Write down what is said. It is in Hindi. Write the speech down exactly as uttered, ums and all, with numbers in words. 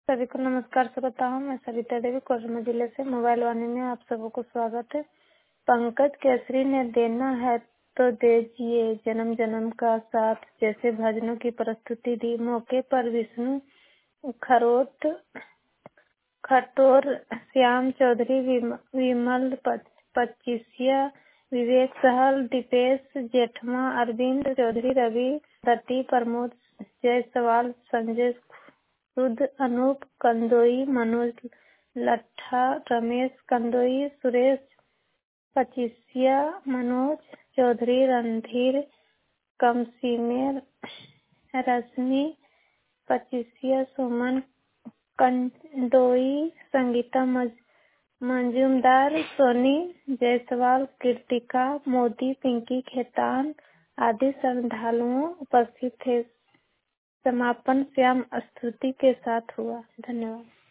सभी को नमस्कार श्रोताओं, मैं सरिता देवी कोरबा जिले से मोबाइल वाणी में आप सबको स्वागत है। पंकज केसरी ने देना है तो दीजिए जन्म जन्म का साथ जैसे भजनों की प्रस्तुति दी। मौके पर विष्णु खरोट खटोर, श्याम चौधरी, विम- विमल पच्चीसिया, विवेक सहल, दीपेश जेठमा, अरविंद चौधरी, रवि दत्ती, प्रमोद जायसवाल, संजय सुद, अनूप कंदोई, मनोज लट्ठा, रमेश कंदोई, सुरेश पच्चीसिया, मनोज चौधरी, रणधीर कमसीमेर, रश्मि पच्चीसिया, सुमन कंदोई, संगीता मंजूमदार, सोनी जायसवाल, कृतिका मोदी, पिंकी खेतान आदि श्रद्धालुओं उपस्थित थे। समापन श्याम स्तुति के साथ हुआ। धन्यवाद।